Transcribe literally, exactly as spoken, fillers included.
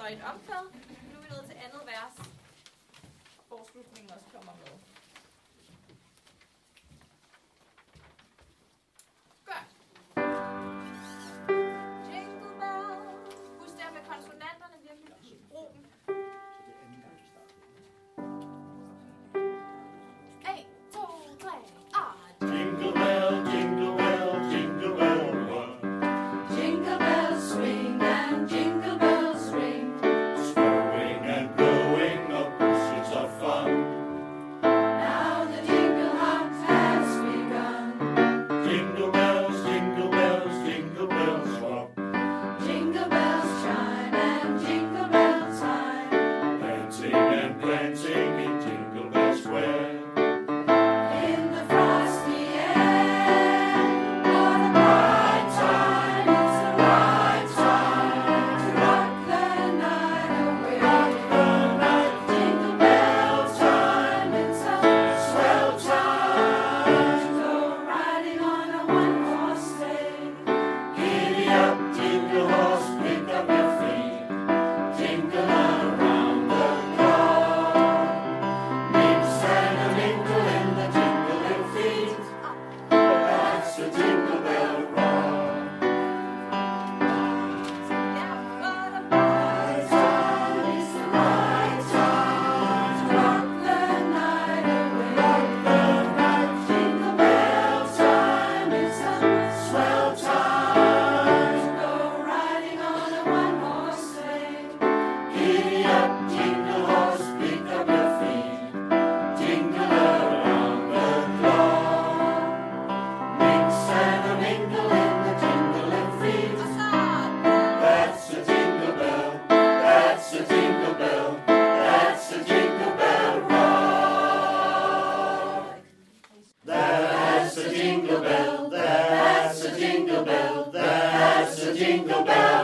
i et omkvæd. Nu er vi nået til andet vers, hvor slutningen også kommer med. Godt. Jingle bell. Husk der med konsonanterne virkelig brug dem. en, to, tre, og Jingle bell, jingle bell, jingle bell rock. Jingle bells swing and jingle bells ring. Snowing and blowing up bushes of fun. Now the jingle hop has begun. Jingle bells, jingle bells, jingle bells rock. Jingle bells chime and jingle bells time. Dancing and prancing in Jingle Bell Square. In the frosty air, what a bright time! It's the right time to rock the night away. Rock the night, Jingle bell time, it's a swell time to go riding on a one-horse sleigh. giddy up, jingle horse, pick up your feet. Jingle around the clock. Mix and a mingle in the jingling feet. That's the Jingle Bell rock. ja, what a Right time is the right time to rock the night away. Rock the night, Jingle bell time, it's a swell time to go riding on a one-horse sleigh. giddy up, jingle horse, pick up your feet. Jingle around the clock. Mix and a mingle in the jingling feet. That's the Jingle Bell, that's the Jingle Bell, that's the Jingle Bell rock. That's the Jingle Bell, that's the Jingle Bell, that's the Jingle Bell